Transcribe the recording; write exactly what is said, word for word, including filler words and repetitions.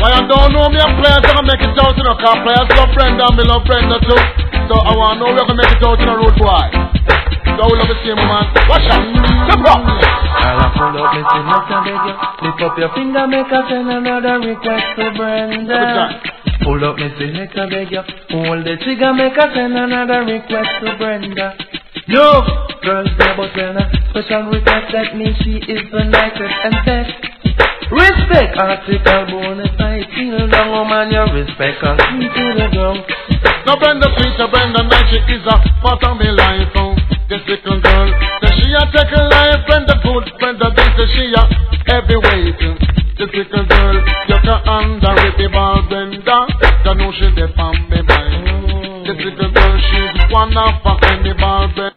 I don't know me a players gonna make it out, you know, cause players love Brenda and me love Brenda too. So I wanna know we're gonna make it out in a road boy. So we love the same man. Watch out. Step up. I'll pull up me see Mister Beg you. Lift up your finger, make a send another request to Brenda. Pull up me see Mister Beg you. Hold the trigger, make a send another request to Brenda. Yo, girls say about Brenda. Special request that means she is the nicest and best. Respect, article bonus, I feel down, woman, your respect, and sweet to the ground. No Brenda sweet, no Brenda nice, she is a part of my life, oh. This little girl, that she a take a life, Brenda good, Brenda this, that she a heavyweight. This little girl, you can underrate the ball, Brenda, you know she the from me mind. This little girl, she's one of a penny ball, Brenda.